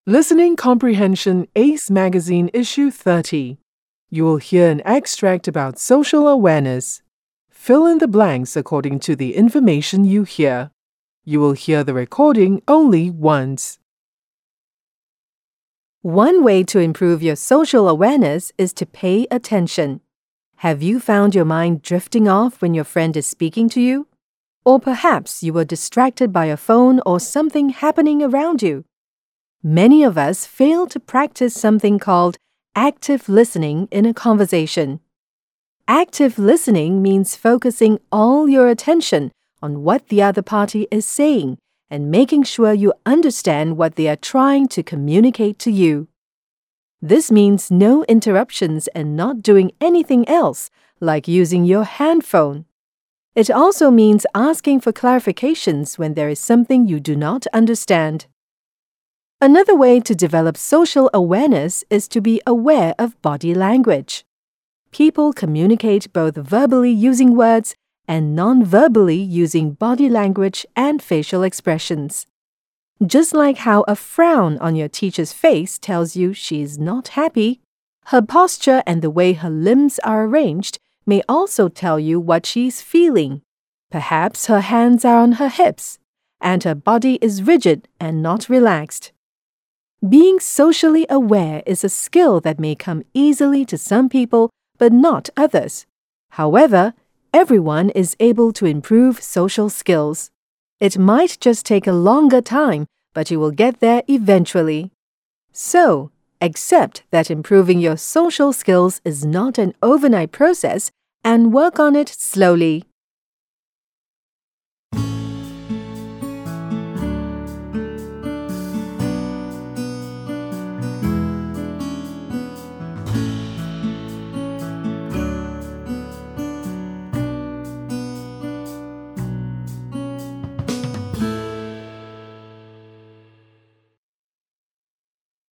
Listening Comprehension ACE Magazine Issue 30. You will hear an extract about social awareness. Fill in the blanks according to the information you hear. You will hear the recording only once. One way to improve your social awareness is to pay attention. Have you found your mind drifting off when your friend is speaking to you? Or perhaps you were distracted by a phone or something happening around you. Many of us fail to practice something called active listening in a conversation. Active listening means focusing all your attention on what the other party is saying and making sure you understand what they are trying to communicate to you. This means no interruptions and not doing anything else, like using your handphone. It also means asking for clarifications when there is something you do not understand. Another way to develop social awareness is to be aware of body language. People communicate both verbally using words and non-verbally using body language and facial expressions. Just like how a frown on your teacher's face tells you she is not happy, her posture and the way her limbs are arranged may also tell you what she's feeling. Perhaps her hands are on her hips, and her body is rigid and not relaxed. Being socially aware is a skill that may come easily to some people, but not others. However, everyone is able to improve social skills. It might just take a longer time, but you will get there eventually. So, accept that improving your social skills is not an overnight process and work on it slowly.